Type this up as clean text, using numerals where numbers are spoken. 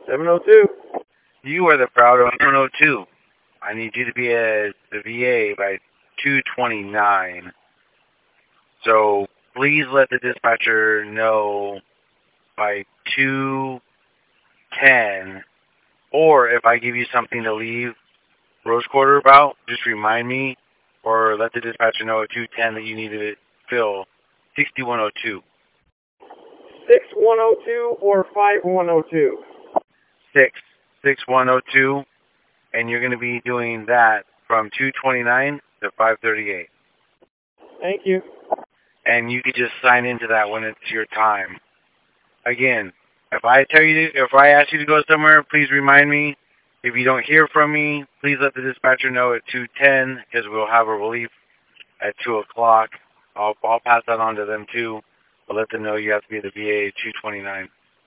702. You are the proud owner 702. I need you to be at the VA by 2:29. So please let the dispatcher know by 2:10. Or if I give you something to leave Rose Quarter about, just remind me, or let the dispatcher know at 2:10 that you need to fill 6102. 6102 or 5102? 6102, and you're going to be doing that from 2:29 to 5:38. Thank you. And you could just sign into that when it's your time. Again, if I ask you to go somewhere, please remind me. If you don't hear from me, please let the dispatcher know at 2:10 because we'll have a relief at 2 o'clock. I'll pass that on to them too. But let them know you have to be at the VA at 2:29.